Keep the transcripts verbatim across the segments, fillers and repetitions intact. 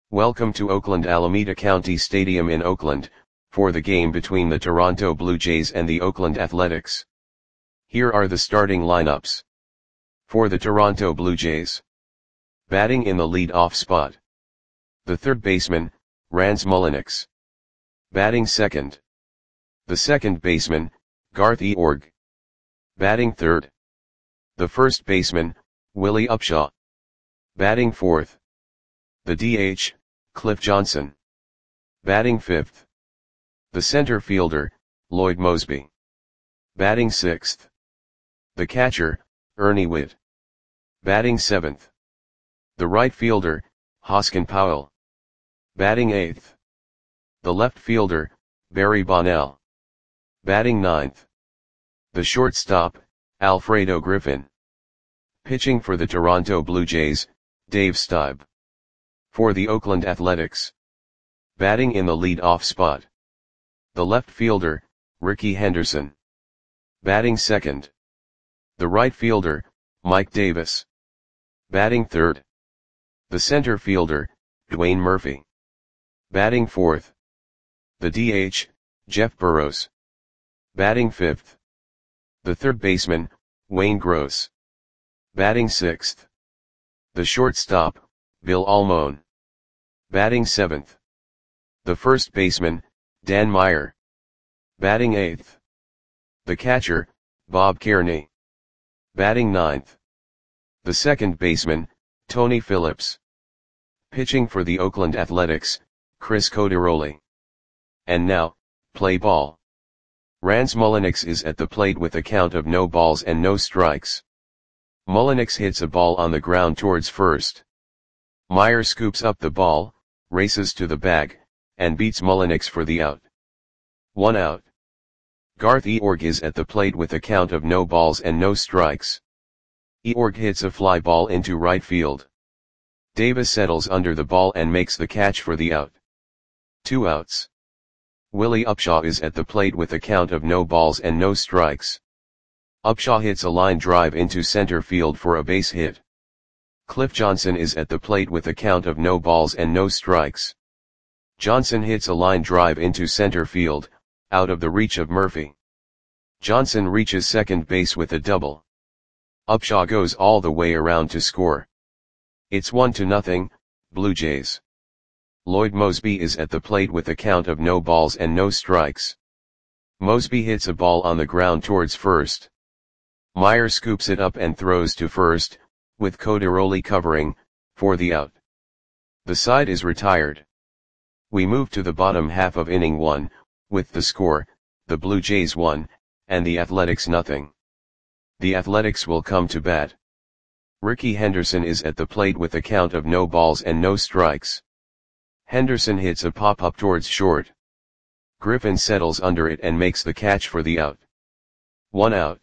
Welcome to Oakland Alameda County Stadium in Oakland, for the game between the Toronto Blue Jays and the Oakland Athletics. Here are the starting lineups. For the Toronto Blue Jays. Batting in the lead-off spot. The third baseman, Rans Mulliniks. Batting second. The second baseman, Garth Eorg. Batting third. The first baseman, Willie Upshaw. Batting fourth. The D H, Cliff Johnson. Batting fifth. The center fielder, Lloyd Moseby. Batting sixth. The catcher, Ernie Whitt. Batting seventh. The right fielder, Hoskin Powell. Batting eighth. The left fielder, Barry Bonnell. Batting ninth. The shortstop, Alfredo Griffin. Pitching for the Toronto Blue Jays, Dave Stieb. For the Oakland Athletics. Batting in the lead-off spot. The left fielder, Rickey Henderson. Batting second. The right fielder, Mike Davis. Batting third. The center fielder, Dwayne Murphy. Batting fourth. The D H, Jeff Burrows. Batting fifth. The third baseman, Wayne Gross. Batting sixth. The shortstop, Bill Almon. Batting seventh. The first baseman, Dan Meyer. Batting eighth. The catcher, Bob Kearney. Batting ninth. The second baseman, Tony Phillips. Pitching for the Oakland Athletics, Chris Coderoli. And now, play ball. Rans Mulliniks is at the plate with a count of no balls and no strikes. Mulliniks hits a ball on the ground towards first. Meyer scoops up the ball, races to the bag, and beats Mulliniks for the out. One out. Garth Eorg is at the plate with a count of no balls and no strikes. Eorg hits a fly ball into right field. Davis settles under the ball and makes the catch for the out. Two outs. Willie Upshaw is at the plate with a count of no balls and no strikes. Upshaw hits a line drive into center field for a base hit. Cliff Johnson is at the plate with a count of no balls and no strikes. Johnson hits a line drive into center field, out of the reach of Murphy. Johnson reaches second base with a double. Upshaw goes all the way around to score. It's one to nothing, Blue Jays. Lloyd Moseby is at the plate with a count of no balls and no strikes. Moseby hits a ball on the ground towards first. Meyer scoops it up and throws to first, with Coderoli covering, for the out. The side is retired. We move to the bottom half of inning one, with the score, the Blue Jays one, and the Athletics nothing. The Athletics will come to bat. Rickey Henderson is at the plate with a count of no balls and no strikes. Henderson hits a pop-up towards short. Griffin settles under it and makes the catch for the out. One out.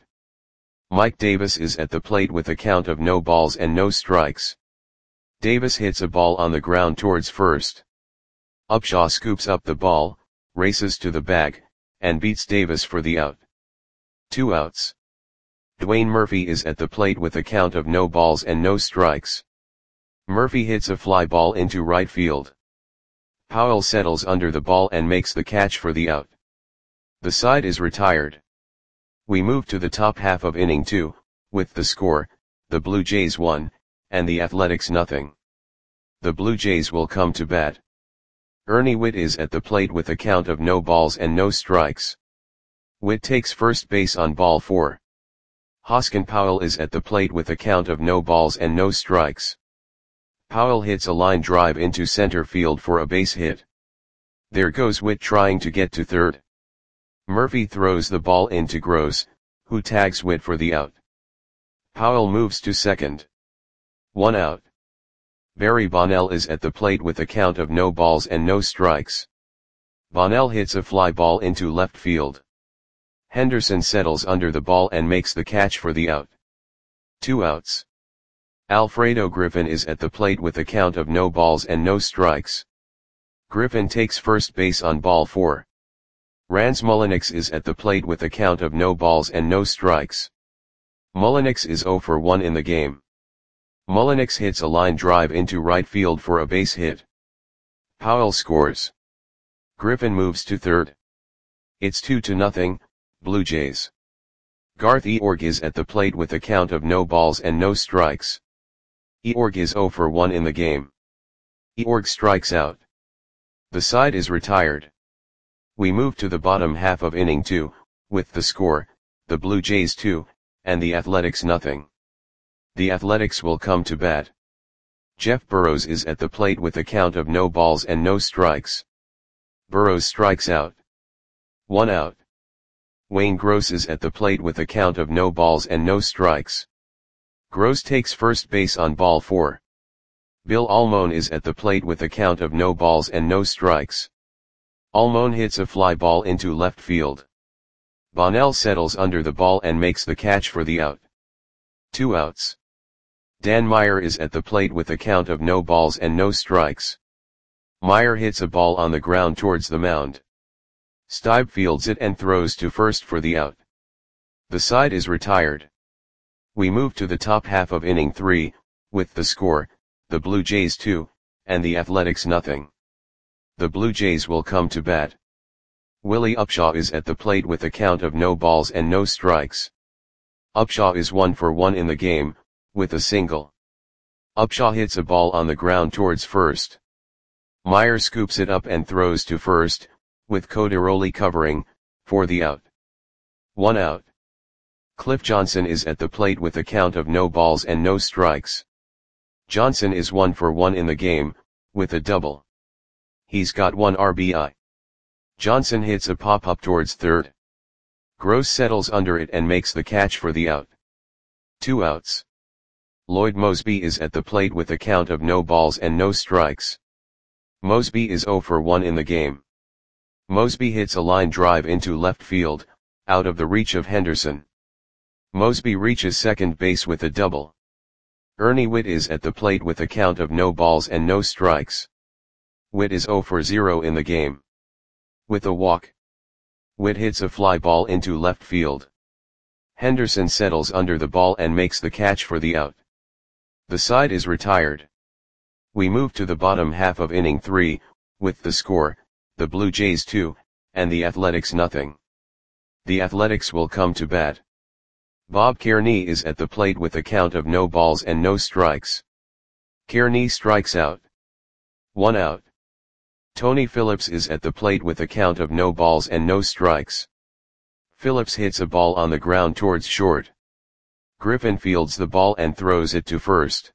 Mike Davis is at the plate with a count of no balls and no strikes. Davis hits a ball on the ground towards first. Upshaw scoops up the ball, races to the bag, and beats Davis for the out. Two outs. Dwayne Murphy is at the plate with a count of no balls and no strikes. Murphy hits a fly ball into right field. Powell settles under the ball and makes the catch for the out. The side is retired. We move to the top half of inning two, with the score, the Blue Jays one, and the Athletics nothing. The Blue Jays will come to bat. Ernie Whitt is at the plate with a count of no balls and no strikes. Whitt takes first base on ball four. Hoskin Powell is at the plate with a count of no balls and no strikes. Powell hits a line drive into center field for a base hit. There goes Whitt trying to get to third. Murphy throws the ball into Gross, who tags Whitt for the out. Powell moves to second. One out. Barry Bonnell is at the plate with a count of no balls and no strikes. Bonnell hits a fly ball into left field. Henderson settles under the ball and makes the catch for the out. Two outs. Alfredo Griffin is at the plate with a count of no balls and no strikes. Griffin takes first base on ball four. Rans Mulliniks is at the plate with a count of no balls and no strikes. Mulliniks is zero for one in the game. Mulliniks hits a line drive into right field for a base hit. Powell scores. Griffin moves to third. It's two to nothing, Blue Jays. Garth Eorg is at the plate with a count of no balls and no strikes. Eorg is zero for one in the game. Eorg strikes out. The side is retired. We move to the bottom half of inning two, with the score, the Blue Jays two, and the Athletics nothing. The Athletics will come to bat. Jeff Burrows is at the plate with a count of no balls and no strikes. Burrows strikes out. One out. Wayne Gross is at the plate with a count of no balls and no strikes. Gross takes first base on ball four. Bill Almon is at the plate with a count of no balls and no strikes. Almon hits a fly ball into left field. Bonnell settles under the ball and makes the catch for the out. Two outs. Dan Meyer is at the plate with a count of no balls and no strikes. Meyer hits a ball on the ground towards the mound. Stibe fields it and throws to first for the out. The side is retired. We move to the top half of inning three, with the score, the Blue Jays two, and the Athletics nothing. The Blue Jays will come to bat. Willie Upshaw is at the plate with a count of no balls and no strikes. Upshaw is one for one in the game, with a single. Upshaw hits a ball on the ground towards first. Meyer scoops it up and throws to first, with Coderoli covering, for the out. One out. Cliff Johnson is at the plate with a count of no balls and no strikes. Johnson is one for one in the game, with a double. He's got one R B I. Johnson hits a pop-up towards third. Gross settles under it and makes the catch for the out. Two outs. Lloyd Moseby is at the plate with a count of no balls and no strikes. Moseby is zero for one in the game. Moseby hits a line drive into left field, out of the reach of Henderson. Moseby reaches second base with a double. Ernie Whitt is at the plate with a count of no balls and no strikes. Whitt is zero for zero in the game. With a walk. Whitt hits a fly ball into left field. Henderson settles under the ball and makes the catch for the out. The side is retired. We move to the bottom half of inning three, with the score, the Blue Jays two, and the Athletics nothing. The Athletics will come to bat. Bob Kearney is at the plate with a count of no balls and no strikes. Kearney strikes out. One out. Tony Phillips is at the plate with a count of no balls and no strikes. Phillips hits a ball on the ground towards short. Griffin fields the ball and throws it to first.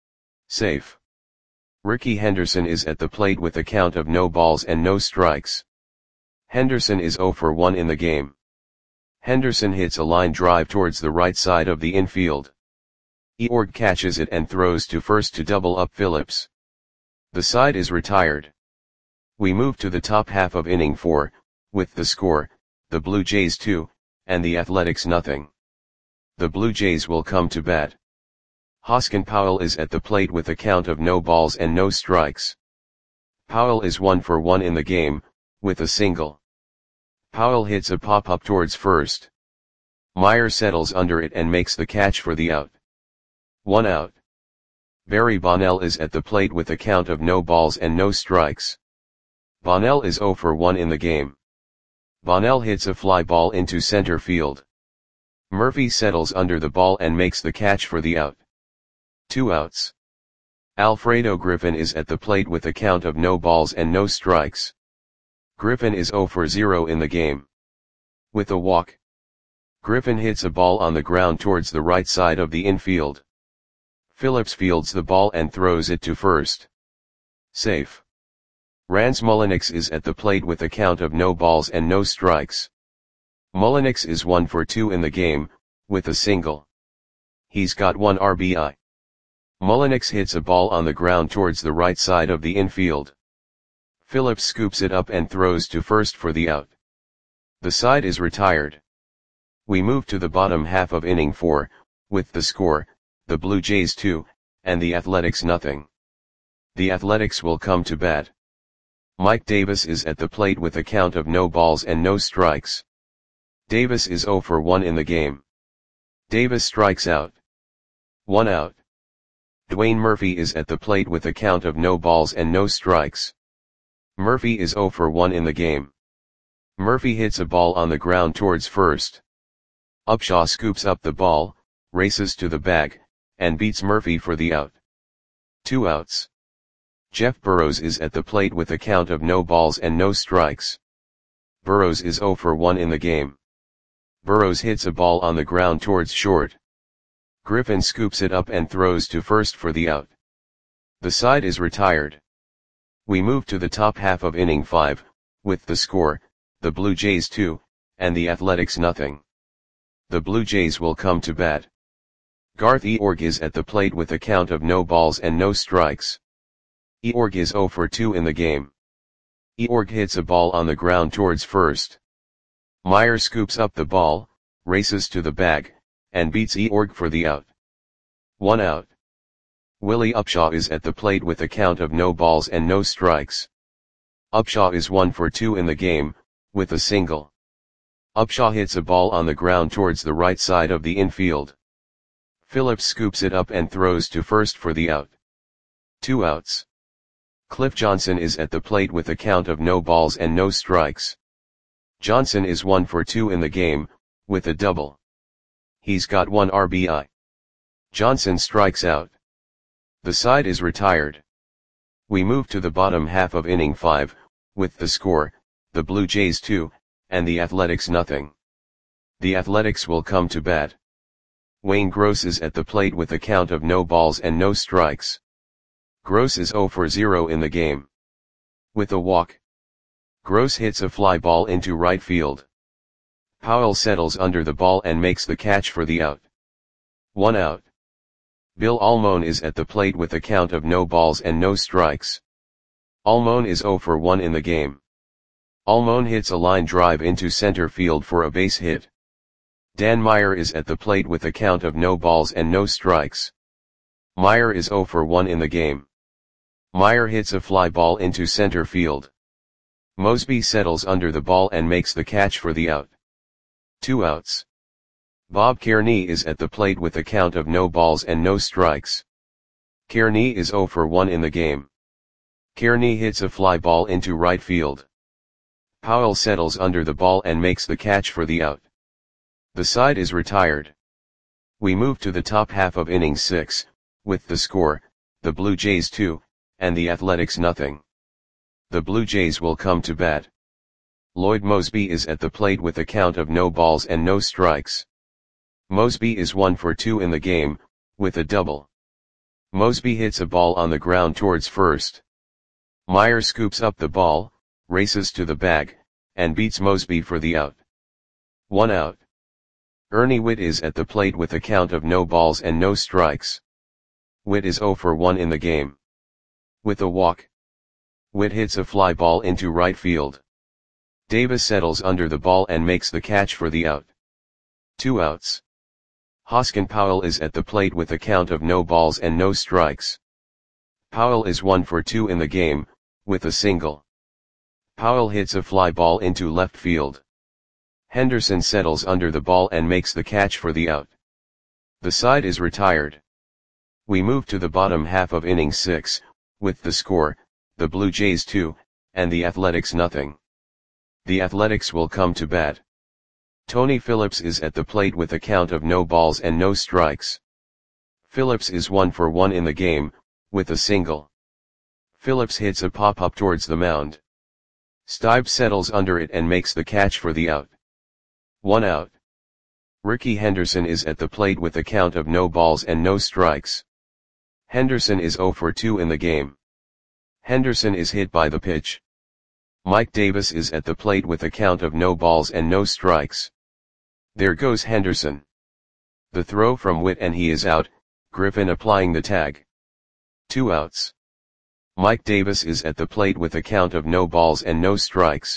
Safe. Ricky Henderson is at the plate with a count of no balls and no strikes. Henderson is zero for one in the game. Henderson hits a line drive towards the right side of the infield. Eorg catches it and throws to first to double up Phillips. The side is retired. We move to the top half of inning four, with the score, the Blue Jays two, and the Athletics nothing. The Blue Jays will come to bat. Hoskin Powell is at the plate with a count of no balls and no strikes. Powell is one for one in the game, with a single. Powell hits a pop-up towards first. Meyer settles under it and makes the catch for the out. One out. Barry Bonnell is at the plate with a count of no balls and no strikes. Bonnell is zero for one in the game. Bonnell hits a fly ball into center field. Murphy settles under the ball and makes the catch for the out. Two outs. Alfredo Griffin is at the plate with a count of no balls and no strikes. Griffin is zero for zero in the game. With a walk. Griffin hits a ball on the ground towards the right side of the infield. Phillips fields the ball and throws it to first. Safe. Rance Mulliniks is at the plate with a count of no balls and no strikes. Mulliniks is one for two in the game, with a single. He's got one R B I. Mulliniks hits a ball on the ground towards the right side of the infield. Phillips scoops it up and throws to first for the out. The side is retired. We move to the bottom half of inning four, with the score, the Blue Jays two, and the Athletics nothing. The Athletics will come to bat. Mike Davis is at the plate with a count of no balls and no strikes. Davis is zero for one in the game. Davis strikes out. One out. Dwayne Murphy is at the plate with a count of no balls and no strikes. Murphy is zero for one in the game. Murphy hits a ball on the ground towards first. Upshaw scoops up the ball, races to the bag, and beats Murphy for the out. Two outs. Jeff Burrows is at the plate with a count of no balls and no strikes. Burrows is zero for one in the game. Burrows hits a ball on the ground towards short. Griffin scoops it up and throws to first for the out. The side is retired. We move to the top half of inning five, with the score, the Blue Jays two, and the Athletics nothing. The Blue Jays will come to bat. Garth Eorg is at the plate with a count of no balls and no strikes. Eorg is zero for two in the game. Eorg hits a ball on the ground towards first. Meyer scoops up the ball, races to the bag, and beats Eorg for the out. One out. Willie Upshaw is at the plate with a count of no balls and no strikes. Upshaw is one for two in the game, with a single. Upshaw hits a ball on the ground towards the right side of the infield. Phillips scoops it up and throws to first for the out. Two outs. Cliff Johnson is at the plate with a count of no balls and no strikes. Johnson is one for two in the game, with a double. He's got one R B I. Johnson strikes out. The side is retired. We move to the bottom half of inning five, with the score, the Blue Jays two, and the Athletics nothing. The Athletics will come to bat. Wayne Gross is at the plate with a count of no balls and no strikes. Gross is zero for zero in the game. With a walk. Gross hits a fly ball into right field. Powell settles under the ball and makes the catch for the out. One out. Bill Almon is at the plate with a count of no balls and no strikes. Almon is zero for one in the game. Almon hits a line drive into center field for a base hit. Dan Meyer is at the plate with a count of no balls and no strikes. Meyer is zero for one in the game. Meyer hits a fly ball into center field. Mosby settles under the ball and makes the catch for the out. Two outs. Bob Kearney is at the plate with a count of no balls and no strikes. Kearney is zero for one in the game. Kearney hits a fly ball into right field. Powell settles under the ball and makes the catch for the out. The side is retired. We move to the top half of inning six, with the score, the Blue Jays two, and the Athletics nothing. The Blue Jays will come to bat. Lloyd Mosby is at the plate with a count of no balls and no strikes. Mosby is one for two in the game, with a double. Mosby hits a ball on the ground towards first. Meyer scoops up the ball, races to the bag, and beats Mosby for the out. One out. Ernie Whitt is at the plate with a count of no balls and no strikes. Whitt is zero for one in the game. With a walk. Whitt hits a fly ball into right field. Davis settles under the ball and makes the catch for the out. Two outs. Hoskin Powell is at the plate with a count of no balls and no strikes. Powell is one for two in the game, with a single. Powell hits a fly ball into left field. Henderson settles under the ball and makes the catch for the out. The side is retired. We move to the bottom half of inning six, with the score, the Blue Jays two, and the Athletics nothing. The Athletics will come to bat. Tony Phillips is at the plate with a count of no balls and no strikes. Phillips is one for one in the game, with a single. Phillips hits a pop-up towards the mound. Stibe settles under it and makes the catch for the out. One out. Ricky Henderson is at the plate with a count of no balls and no strikes. Henderson is zero for two in the game. Henderson is hit by the pitch. Mike Davis is at the plate with a count of no balls and no strikes. There goes Henderson. The throw from Whitt and he is out, Griffin applying the tag. Two outs. Mike Davis is at the plate with a count of no balls and no strikes.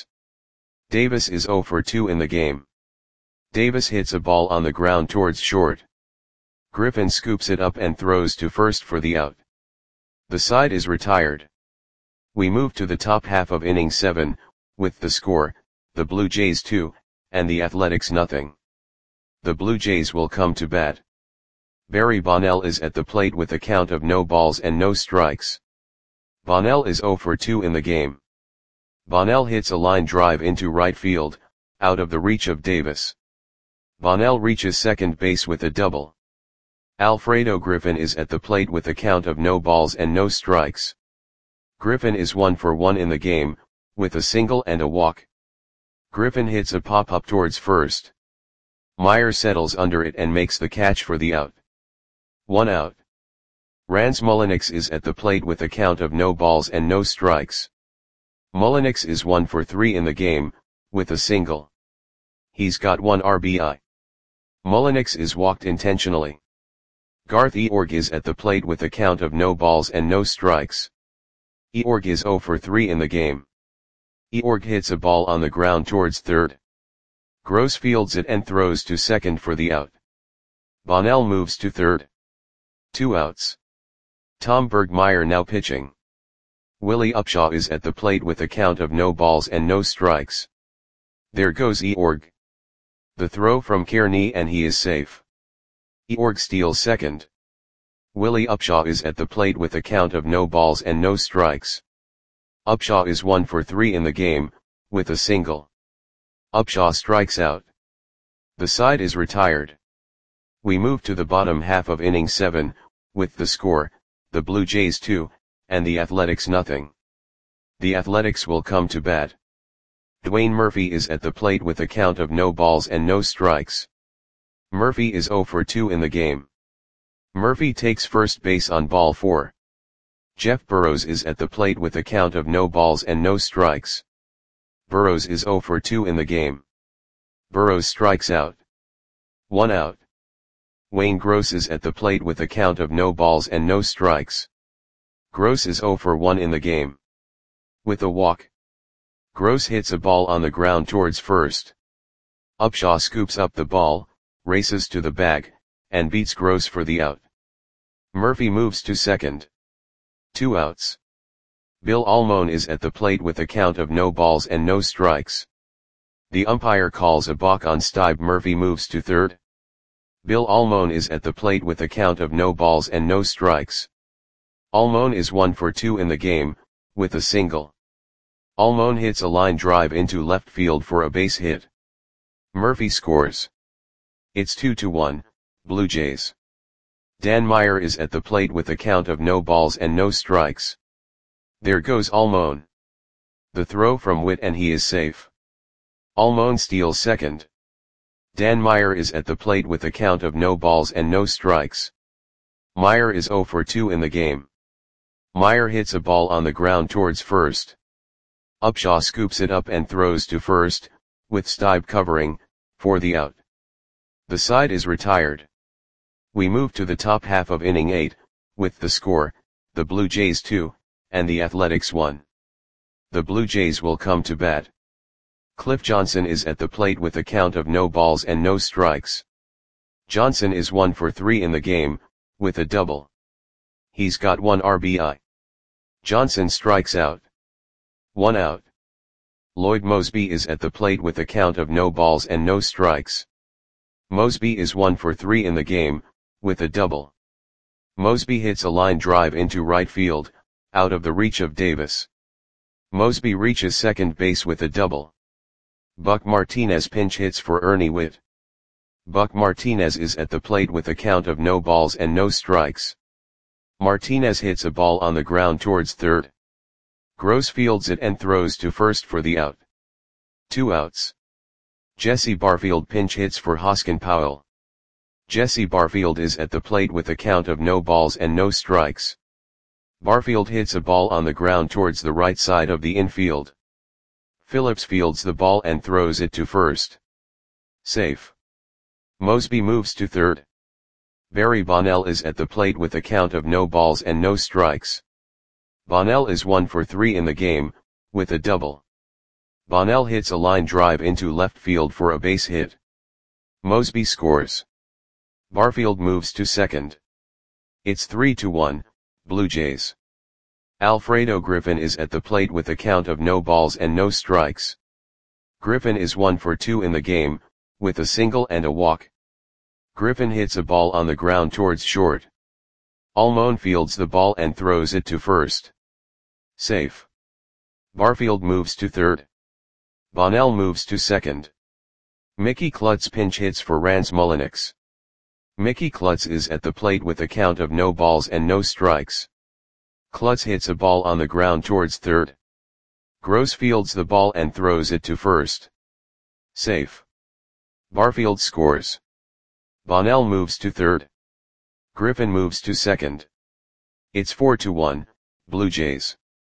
Davis is zero for two in the game. Davis hits a ball on the ground towards short. Griffin scoops it up and throws to first for the out. The side is retired. We move to the top half of inning seven, with the score, the Blue Jays two, and the Athletics nothing. The Blue Jays will come to bat. Barry Bonnell is at the plate with a count of no balls and no strikes. Bonnell is zero for two in the game. Bonnell hits a line drive into right field, out of the reach of Davis. Bonnell reaches second base with a double. Alfredo Griffin is at the plate with a count of no balls and no strikes. Griffin is one for one in the game, with a single and a walk. Griffin hits a pop-up towards first. Meyer settles under it and makes the catch for the out. One out. Rans Mulliniks is at the plate with a count of no balls and no strikes. Mulliniks is one for three in the game, with a single. He's got one R B I. Mulliniks is walked intentionally. Garth Eorg is at the plate with a count of no balls and no strikes. Eorg is zero for three in the game. Eorg hits a ball on the ground towards third. Gross fields it and throws to second for the out. Bonnell moves to third. Two outs. Tom Bergmeyer now pitching. Willie Upshaw is at the plate with a count of no balls and no strikes. There goes Eorg. The throw from Kearney and he is safe. Eorg steals second. Willie Upshaw is at the plate with a count of no balls and no strikes. Upshaw is one for three in the game, with a single. Upshaw strikes out. The side is retired. We move to the bottom half of inning seven, with the score, the Blue Jays two, and the Athletics nothing. The Athletics will come to bat. Dwayne Murphy is at the plate with a count of no balls and no strikes. Murphy is zero for two in the game. Murphy takes first base on ball four. Jeff Burrows is at the plate with a count of no balls and no strikes. Burrows is zero for two in the game. Burrows strikes out. One out. Wayne Gross is at the plate with a count of no balls and no strikes. Gross is zero for one in the game. With a walk. Gross hits a ball on the ground towards first. Upshaw scoops up the ball, races to the bag, and beats Gross for the out. Murphy moves to second. Two outs. Bill Almon is at the plate with a count of no balls and no strikes. The umpire calls a balk on Stibe. Murphy moves to third. Bill Almon is at the plate with a count of no balls and no strikes. Almon is one for two in the game, with a single. Almon hits a line drive into left field for a base hit. Murphy scores. It's two to one, Blue Jays. Dan Meyer is at the plate with a count of no balls and no strikes. There goes Almon. The throw from Witt and he is safe. Almon steals second. Dan Meyer is at the plate with a count of no balls and no strikes. Meyer is zero for two in the game. Meyer hits a ball on the ground towards first. Upshaw scoops it up and throws to first, with Stibe covering, for the out. The side is retired. We move to the top half of inning eight, with the score, the Blue Jays two, and the Athletics one. The Blue Jays will come to bat. Cliff Johnson is at the plate with a count of no balls and no strikes. Johnson is one for three in the game, with a double. He's got one R B I. Johnson strikes out. One out. Lloyd Mosby is at the plate with a count of no balls and no strikes. Mosby is one for three in the game, with a double. Mosby hits a line drive into right field, out of the reach of Davis. Mosby reaches second base with a double. Buck Martinez pinch hits for Ernie Witt. Buck Martinez is at the plate with a count of no balls and no strikes. Martinez hits a ball on the ground towards third. Gross fields it and throws to first for the out. Two outs. Jesse Barfield pinch hits for Hoskin Powell. Jesse Barfield is at the plate with a count of no balls and no strikes. Barfield hits a ball on the ground towards the right side of the infield. Phillips fields the ball and throws it to first. Safe. Mosby moves to third. Barry Bonnell is at the plate with a count of no balls and no strikes. Bonnell is one for three in the game, with a double. Bonnell hits a line drive into left field for a base hit. Mosby scores. Barfield moves to second. It's three to one, Blue Jays. Alfredo Griffin is at the plate with a count of no balls and no strikes. Griffin is one for two in the game, with a single and a walk. Griffin hits a ball on the ground towards short. Almon fields the ball and throws it to first. Safe. Barfield moves to third. Bonnell moves to second. Mickey Klutz pinch hits for Rans Mulliniks. Mickey Klutz is at the plate with a count of no balls and no strikes. Klutz hits a ball on the ground towards third. Gross fields the ball and throws it to first. Safe. Barfield scores. Bonnell moves to third. Griffin moves to second. It's four to one, Blue Jays.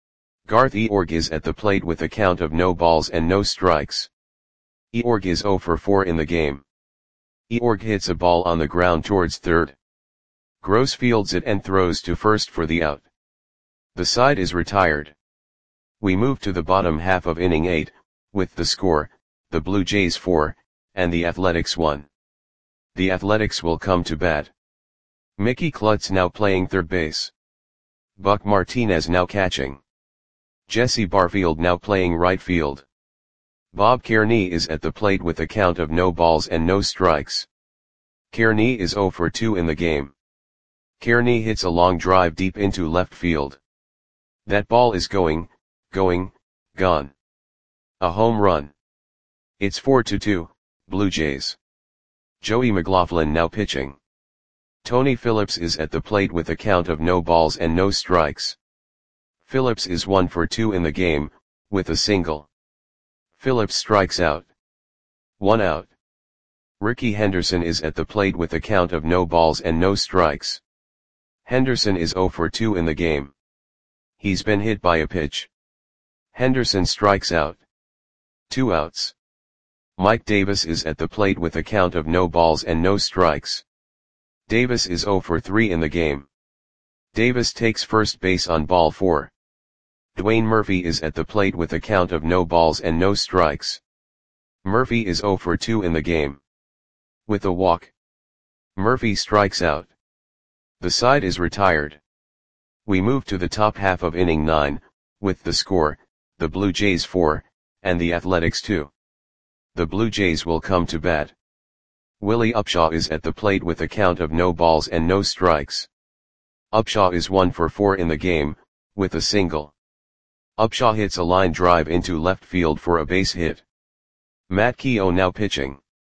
Garth Eorg is at the plate with a count of no balls and no strikes. Eorg is zero for four in the game. Eorg hits a ball on the ground towards third. Gross fields it and throws to first for the out. The side is retired. We move to the bottom half of inning eight, with the score, the Blue Jays four, and the Athletics one. The Athletics will come to bat. Mickey Klutz now playing third base. Buck Martinez now catching. Jesse Barfield now playing right field. Bob Kearney is at the plate with a count of no balls and no strikes. Kearney is zero for two in the game. Kearney hits a long drive deep into left field. That ball is going, going, gone. A home run. It's four to two, Blue Jays. Joey McLaughlin now pitching. Tony Phillips is at the plate with a count of no balls and no strikes. Phillips is one for two in the game, with a single. Phillips strikes out. One out. Ricky Henderson is at the plate with a count of no balls and no strikes. Henderson is zero for two in the game. He's been hit by a pitch. Henderson strikes out. Two outs. Mike Davis is at the plate with a count of no balls and no strikes. Davis is zero for three in the game. Davis takes first base on ball four. Dwayne Murphy is at the plate with a count of no balls and no strikes. Murphy is zero for two in the game. With a walk, Murphy strikes out. The side is retired. We move to the top half of inning nine, with the score, the Blue Jays four, and the Athletics two. The Blue Jays will come to bat. Willie Upshaw is at the plate with a count of no balls and no strikes. Upshaw is one for four in the game, with a single. Upshaw hits a line drive into left field for a base hit. Matt Keough now pitching.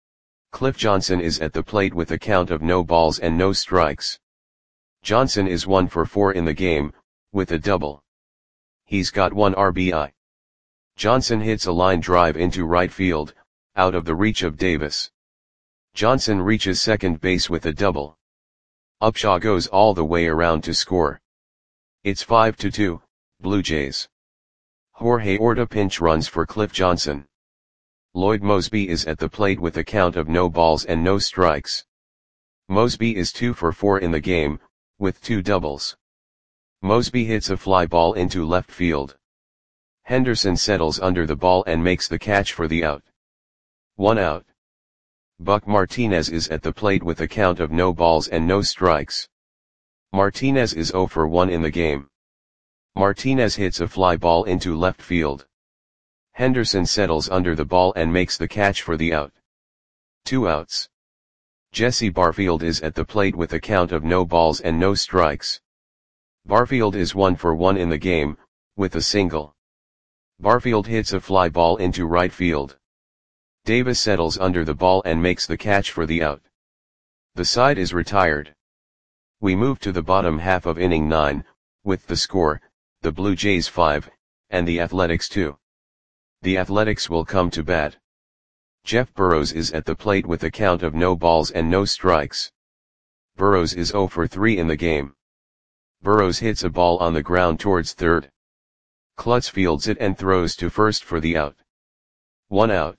Cliff Johnson is at the plate with a count of no balls and no strikes. Johnson is one for four in the game, with a double. He's got one R B I. Johnson hits a line drive into right field, out of the reach of Davis. Johnson reaches second base with a double. Upshaw goes all the way around to score. It's five to two, Blue Jays. Jorge Orta pinch runs for Cliff Johnson. Lloyd Moseby is at the plate with a count of no balls and no strikes. Moseby is two for four in the game, with two doubles. Moseby hits a fly ball into left field. Henderson settles under the ball and makes the catch for the out. One out. Buck Martinez is at the plate with a count of no balls and no strikes. Martinez is zero for one in the game. Martinez hits a fly ball into left field. Henderson settles under the ball and makes the catch for the out. Two outs. Jesse Barfield is at the plate with a count of no balls and no strikes. Barfield is one for one in the game, with a single. Barfield hits a fly ball into right field. Davis settles under the ball and makes the catch for the out. The side is retired. We move to the bottom half of inning nine, with the score, the Blue Jays five, and the Athletics two. The Athletics will come to bat. Jeff Burrows is at the plate with a count of no balls and no strikes. Burrows is zero for three in the game. Burrows hits a ball on the ground towards third. Klutz fields it and throws to first for the out. One out.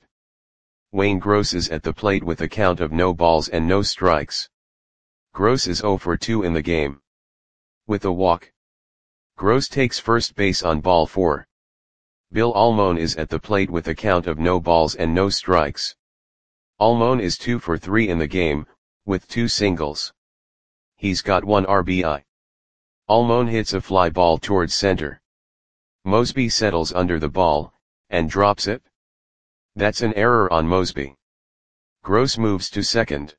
Wayne Gross is at the plate with a count of no balls and no strikes. Gross is zero for two in the game. With a walk, Gross takes first base on ball four. Bill Almon is at the plate with a count of no balls and no strikes. Almon is two for three in the game, with two singles. He's got one R B I. Almon hits a fly ball towards center. Moseby settles under the ball, and drops it. That's an error on Moseby. Gross moves to second.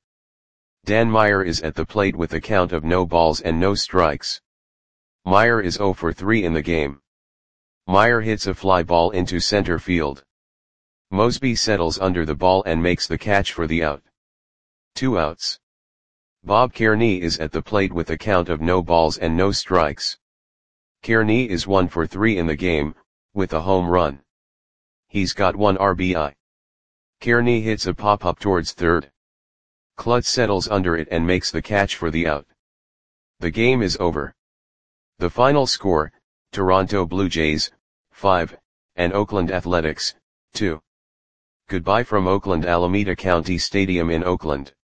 Dan Meyer is at the plate with a count of no balls and no strikes. Meyer is zero for three in the game. Meyer hits a fly ball into center field. Mosby settles under the ball and makes the catch for the out. Two outs. Bob Kearney is at the plate with a count of no balls and no strikes. Kearney is one for three in the game, with a home run. He's got one R B I. Kearney hits a pop-up towards third. Klutz settles under it and makes the catch for the out. The game is over. The final score, Toronto Blue Jays, five, and Oakland Athletics, two. Goodbye from Oakland Alameda County Stadium in Oakland.